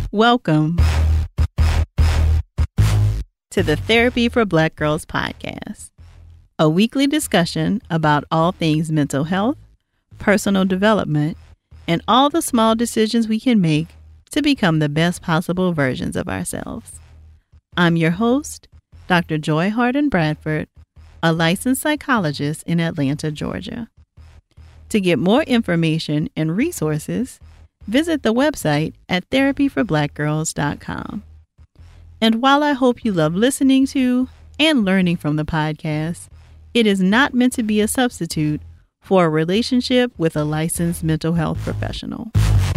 Welcome to the Therapy for Black Girls podcast, a weekly discussion about all things mental health, personal development, and all the small decisions we can make to become the best possible versions of ourselves. I'm your host, Dr. Joy Harden Bradford, a licensed psychologist in Atlanta, Georgia. To get more information and resources, visit the website at therapyforblackgirls.com. And while I hope you love listening to and learning from the podcast, it is not meant to be a substitute for a relationship with a licensed mental health professional.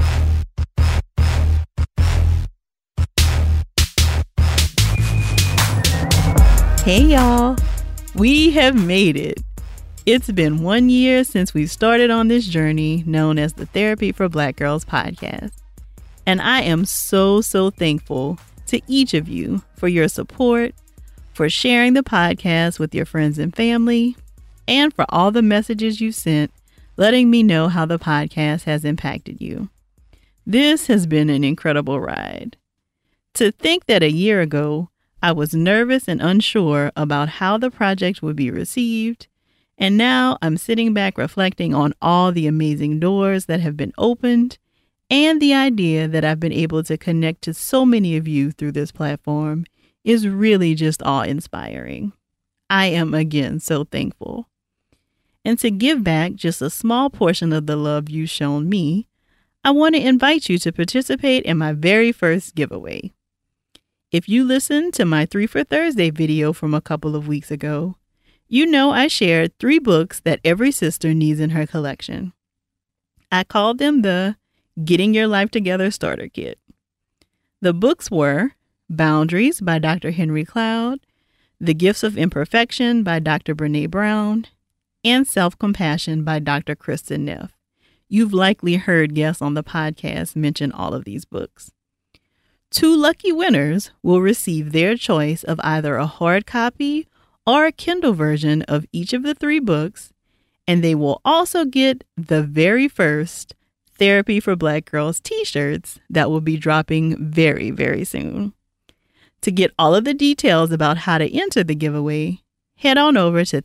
Hey y'all, we have made it. It's been 1 year since we started on this journey known as the Therapy for Black Girls podcast. And I am so thankful to each of you for your support, for sharing the podcast with your friends and family, and for all the messages you sent letting me know how the podcast has impacted you. This has been an incredible ride. To think that a year ago, I was nervous and unsure about how the project would be received, and now I'm sitting back reflecting on all the amazing doors that have been opened and the idea that I've been able to connect to so many of you through this platform is really just awe-inspiring. I am again so thankful. And to give back just a small portion of the love you've shown me, I want to invite you to participate in my very first giveaway. If you listened to my 3 for Thursday video from a couple of weeks ago, you know I shared 3 books that every sister needs in her collection. I called them the Getting Your Life Together Starter Kit. The books were Boundaries by Dr. Henry Cloud, The Gifts of Imperfection by Dr. Brené Brown, and Self-Compassion by Dr. Kristin Neff. You've likely heard guests on the podcast mention all of these books. 2 lucky winners will receive their choice of either a hard copy or a Kindle version of each of the 3 books, and they will also get the very first Therapy for Black Girls t-shirts that will be dropping very soon. To get all of the details about how to enter the giveaway, head on over to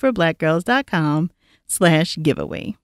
therapyforblackgirls.com/giveaway.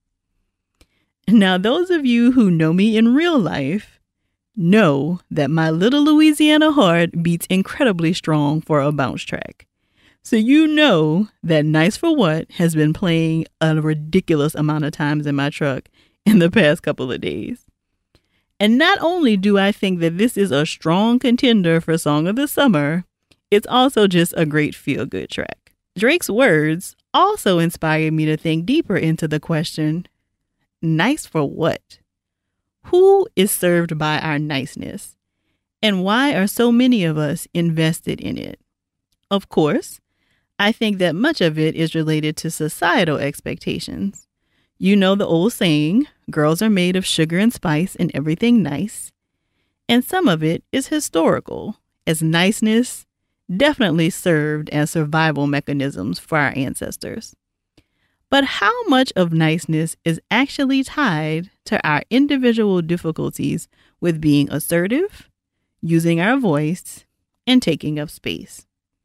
Now, those of you who know me in real life know that my little Louisiana heart beats incredibly strong for a bounce track. So you know that Nice for What has been playing a ridiculous amount of times in my truck in the past couple of days. And not only do I think that this is a strong contender for Song of the Summer, it's also just a great feel-good track. Drake's words also inspired me to think deeper into the question, nice for what? Who is served by our niceness? And why are so many of us invested in it? Of course, I think that much of it is related to societal expectations. You know the old saying, girls are made of sugar and spice and everything nice. And some of it is historical, as niceness definitely served as survival mechanisms for our ancestors. But how much of niceness is actually tied to our individual difficulties with being assertive, using our voice, and taking up space?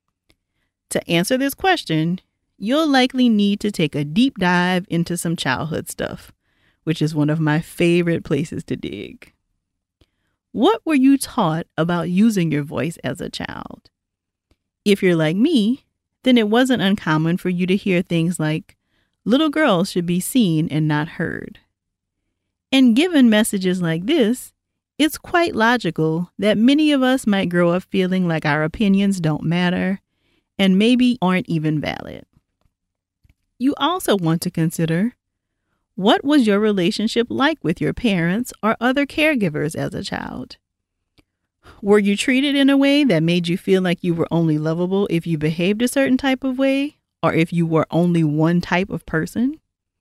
To answer this question, you'll likely need to take a deep dive into some childhood stuff, which is one of my favorite places to dig. What were you taught about using your voice as a child? If you're like me, then it wasn't uncommon for you to hear things like, little girls should be seen and not heard. And given messages like this, it's quite logical that many of us might grow up feeling like our opinions don't matter and maybe aren't even valid. You also want to consider, what was your relationship like with your parents or other caregivers as a child? Were you treated in a way that made you feel like you were only lovable if you behaved a certain type of way, or if you were only one type of person?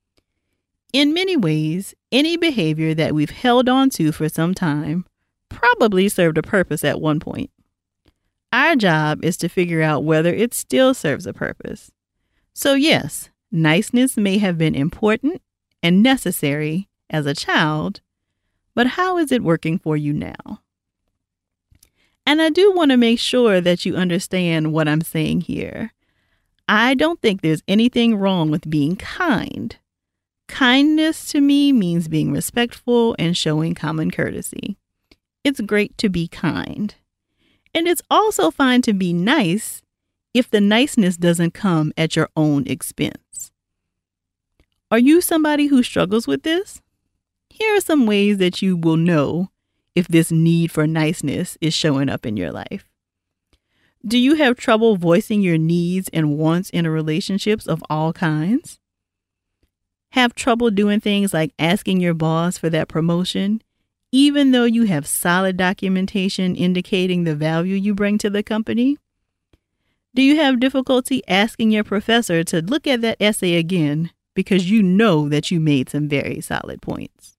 In many ways, any behavior that we've held on to for some time probably served a purpose at one point. Our job is to figure out whether it still serves a purpose. So yes, niceness may have been important and necessary as a child, but how is it working for you now? And I do want to make sure that you understand what I'm saying here. I don't think there's anything wrong with being kind. Kindness to me means being respectful and showing common courtesy. It's great to be kind. And it's also fine to be nice if the niceness doesn't come at your own expense. Are you somebody who struggles with this? Here are some ways that you will know if this need for niceness is showing up in your life. Do you have trouble voicing your needs and wants in relationships of all kinds? Have trouble doing things like asking your boss for that promotion, even though you have solid documentation indicating the value you bring to the company? Do you have difficulty asking your professor to look at that essay again because you know that you made some very solid points?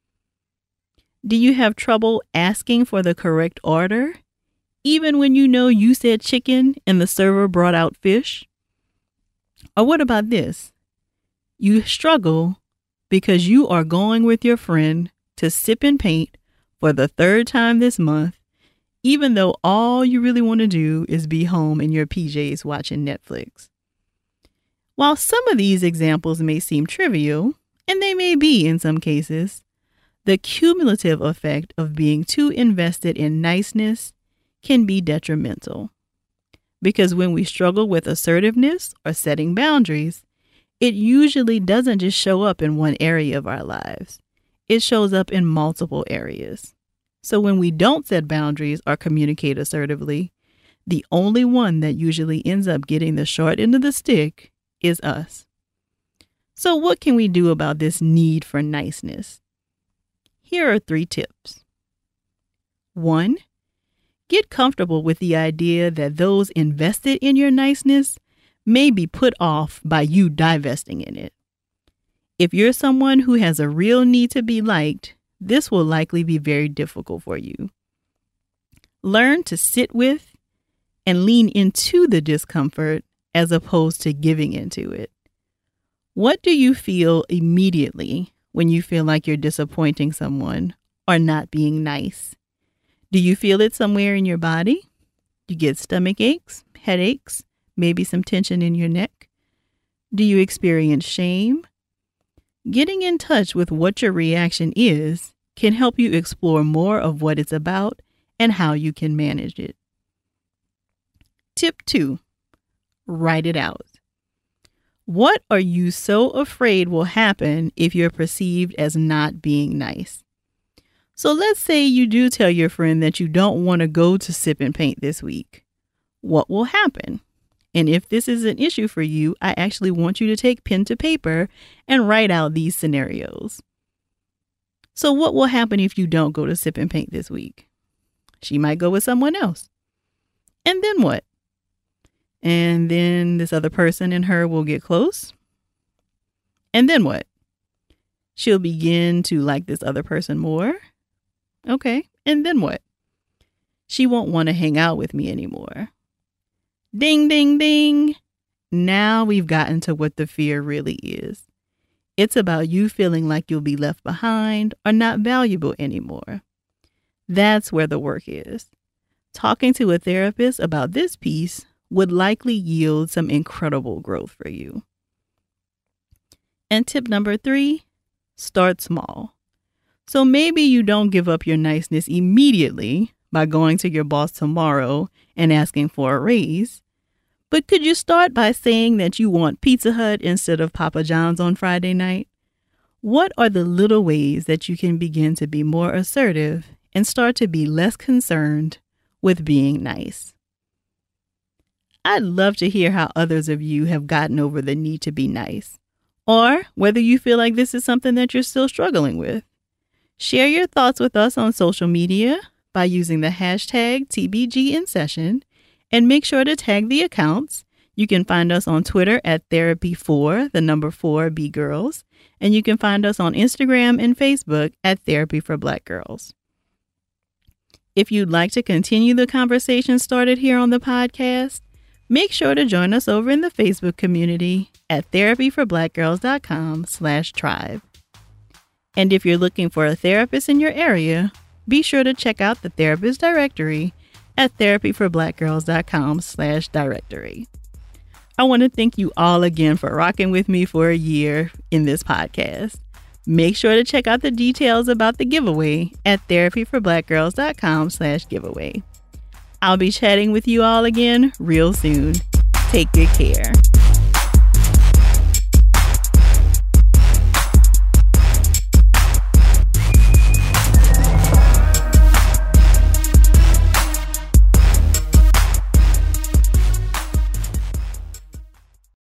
Do you have trouble asking for the correct order, even when you know you said chicken and the server brought out fish? Or what about this? You struggle because you are going with your friend to sip and paint for the third time this month, even though all you really want to do is be home in your PJs watching Netflix. While some of these examples may seem trivial, and they may be in some cases, the cumulative effect of being too invested in niceness can be detrimental. Because when we struggle with assertiveness or setting boundaries, it usually doesn't just show up in one area of our lives. It shows up in multiple areas. So when we don't set boundaries or communicate assertively, the only one that usually ends up getting the short end of the stick is us. So what can we do about this need for niceness? Here are 3 tips. 1, get comfortable with the idea that those invested in your niceness may be put off by you divesting in it. If you're someone who has a real need to be liked, this will likely be very difficult for you. Learn to sit with and lean into the discomfort as opposed to giving into it. What do you feel immediately when you feel like you're disappointing someone or not being nice? Do you feel it somewhere in your body? You get stomach aches, headaches, maybe some tension in your neck? Do you experience shame? Getting in touch with what your reaction is can help you explore more of what it's about and how you can manage it. Tip 2, write it out. What are you so afraid will happen if you're perceived as not being nice? So let's say you do tell your friend that you don't want to go to Sip and Paint this week. What will happen? And if this is an issue for you, I actually want you to take pen to paper and write out these scenarios. So what will happen if you don't go to Sip and Paint this week? She might go with someone else. And then what? And then this other person and her will get close. And then what? She'll begin to like this other person more. Okay. And then what? She won't want to hang out with me anymore. Ding, ding, ding. Now we've gotten to what the fear really is. It's about you feeling like you'll be left behind or not valuable anymore. That's where the work is. Talking to a therapist about this piece would likely yield some incredible growth for you. And tip number 3, start small. So maybe you don't give up your niceness immediately by going to your boss tomorrow and asking for a raise. But could you start by saying that you want Pizza Hut instead of Papa John's on Friday night? What are the little ways that you can begin to be more assertive and start to be less concerned with being nice? I'd love to hear how others of you have gotten over the need to be nice, or whether you feel like this is something that you're still struggling with. Share your thoughts with us on social media by using the hashtag TBGInSession, and make sure to tag the accounts. You can find us on Twitter at Therapy4BGirls, and you can find us on Instagram and Facebook at Therapy for Black Girls. If you'd like to continue the conversation started here on the podcast, make sure to join us over in the Facebook community at therapyforblackgirls.com/tribe. And if you're looking for a therapist in your area, be sure to check out the therapist directory at therapyforblackgirls.com/directory. I want to thank you all again for rocking with me for a year in this podcast. Make sure to check out the details about the giveaway at therapyforblackgirls.com/giveaway. I'll be chatting with you all again real soon. Take good care.